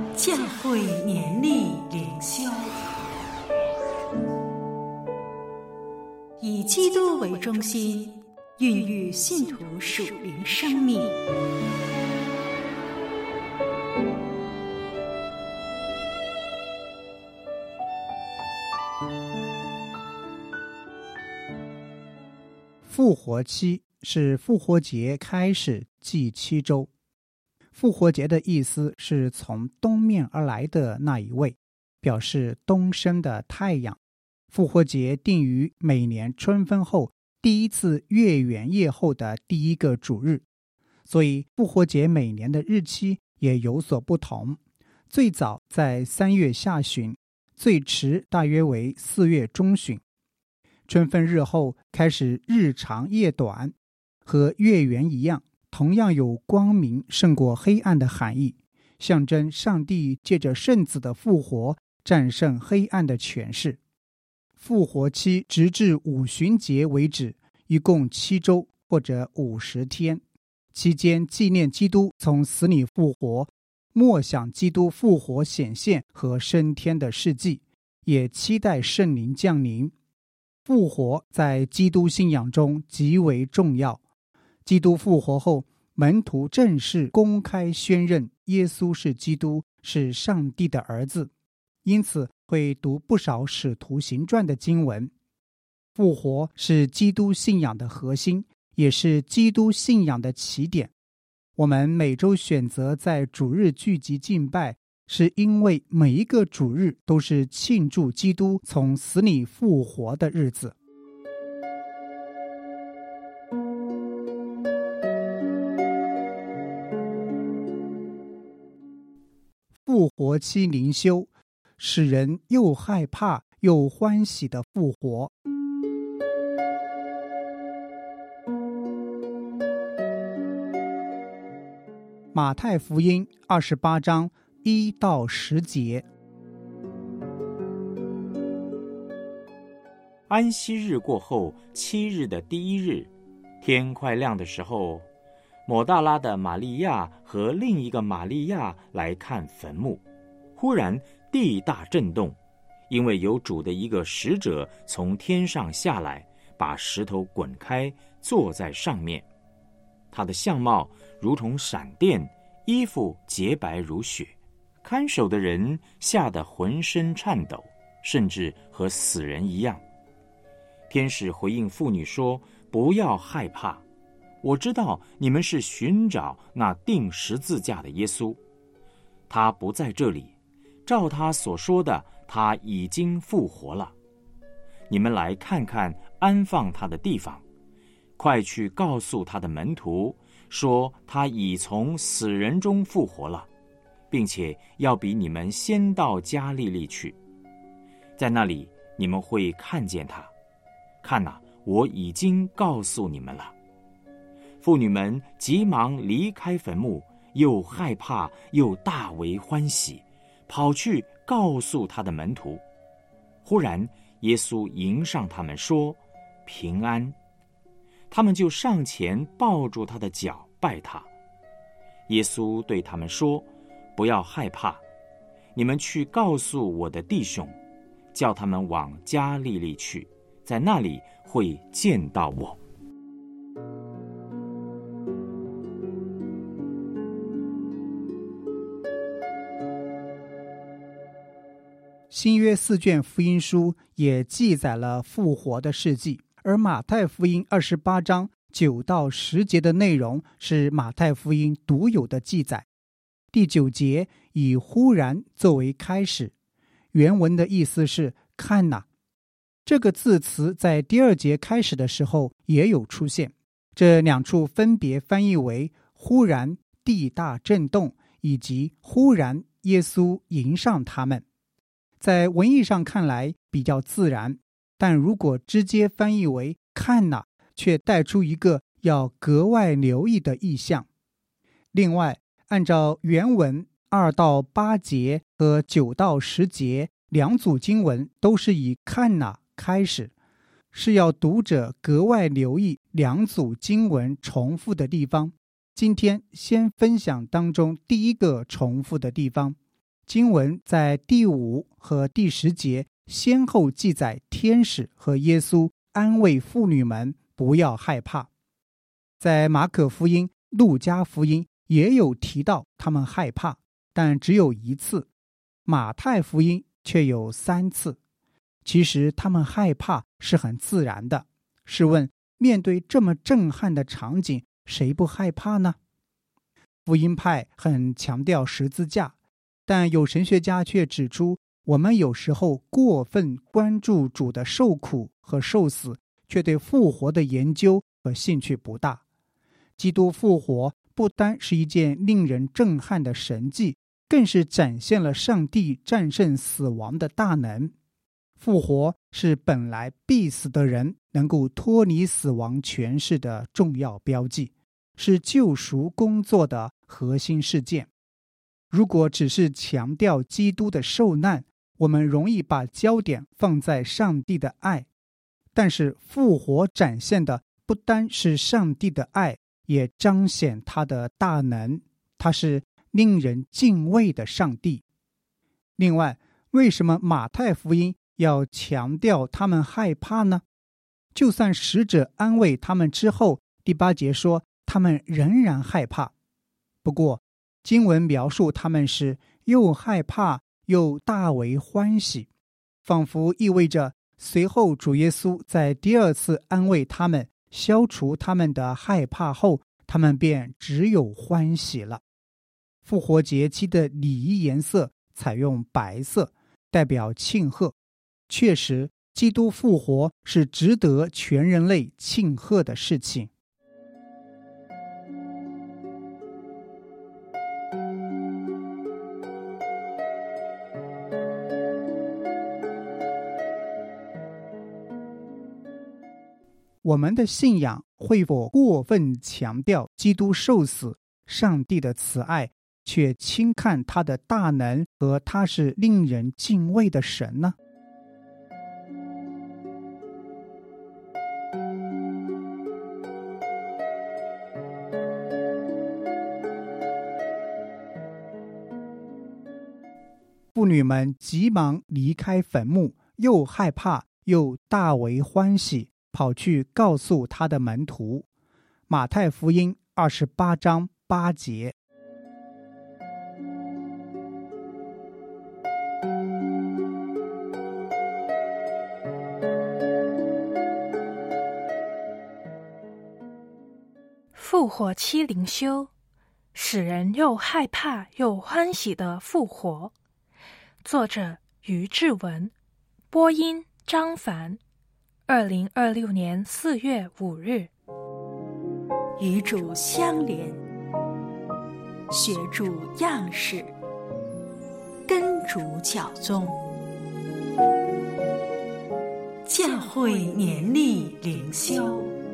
教会年历灵修，以基督为中心，孕育信徒属灵生命。 复活期是复活节开始计7周。复活节的意思是从东面而来的那一位，表示东升的太阳。复活节定于每年春分后第一次月圆夜后的第一个主日，所以复活节每年的日期也有所不同，最早在3月下旬，最迟大约为4月中旬。春分日后开始日长夜短，和月圆一样，同样有光明胜过黑暗的含义，象征上帝借着圣子的复活战胜黑暗的权势。复活期直至五旬节为止，一共7周或者50天，期间纪念基督从死里复活，默想基督复活显现和升天的事迹，也期待圣灵降临。复活在基督信仰中极为重要。基督复活后，门徒正式公开宣认耶稣是基督，是上帝的儿子，因此会读不少使徒行传的经文。复活是基督信仰的核心，也是基督信仰的起点。我们每周选择在主日聚集敬拜，是因为每一个主日都是庆祝基督从死里复活的日子。复活期灵修，使人又害怕又欢喜的复活。马太福音28章1到10节。 安息日过后7日的第1日，天快亮的时候，抹大拉的玛利亚和另一个玛利亚来看坟墓。忽然地大震动，因为有主的一个使者从天上下来，把石头滚开，坐在上面。他的相貌如同闪电，衣服洁白如雪。看守的人吓得浑身颤抖，甚至和死人一样。天使回应妇女说：不要害怕，我知道你们是寻找那钉十字架的耶稣，他不在这里，照他所说的，他已经复活了。你们来看看安放他的地方，快去告诉他的门徒，说他已从死人中复活了，并且要比你们先到加利利去，在那里你们会看见他。看哪，我已经告诉你们了。妇女们急忙离开坟墓，又害怕又大为欢喜，跑去告诉他的门徒。忽然耶稣迎上他们说：平安。他们就上前抱住他的脚拜他。耶稣对他们说：不要害怕，你们去告诉我的弟兄，叫他们往加利利去，在那里会见到我。 新约4卷福音书也记载了复活的事迹，而马太福音28章9到10节的内容是马太福音独有的记载。第9节以忽然作为开始，原文的意思是看哪。这个字词在第2节开始的时候也有出现，这2处分别翻译为忽然地大震动，以及忽然耶稣迎上他们。在文艺上看来比较自然，但如果直接翻译为看哪，却带出一个要格外留意的意象。另外，按照原文2到8节和9到10节2组经文都是以看哪开始，是要读者格外留意2组经文重复的地方。今天先分享当中第一个重复的地方， 经文在第5和第10节先后记载天使和耶稣安慰妇女们不要害怕。在马可福音、路加福音也有提到他们害怕，但只有1次，马太福音却有3次。其实他们害怕是很自然的，试问面对这么震撼的场景，谁不害怕呢？福音派很强调十字架，但有神学家却指出，我们有时候过分关注主的受苦和受死，却对复活的研究和兴趣不大。基督复活不单是一件令人震撼的神迹，更是展现了上帝战胜死亡的大能。复活是本来必死的人能够脱离死亡权势的重要标记，是救赎工作的核心事件。如果只是强调基督的受难，我们容易把焦点放在上帝的爱，但是复活展现的不单是上帝的爱，也彰显他的大能，他是令人敬畏的上帝。另外，为什么马太福音要强调他们害怕呢？就算使者安慰他们之后，第8节说他们仍然害怕。不过经文描述他们是又害怕又大为欢喜，仿佛意味着随后主耶稣在第2次安慰他们，消除他们的害怕后，他们便只有欢喜了。复活节期的礼仪颜色采用白色，代表庆贺。确实，基督复活是值得全人类庆贺的事情。我们的信仰会否过分强调基督受死、上帝的慈爱，却轻看他的大能和他是令人敬畏的神呢？妇女们急忙离开坟墓，又害怕又大为欢喜，跑去告诉他的门徒。马太福音28章8节。 复活期灵修，使人又害怕又欢喜的复活。作者于志文，播音张凡。2026年4月5日。 与主相连，学主样式，跟主脚踪。教会年历灵修。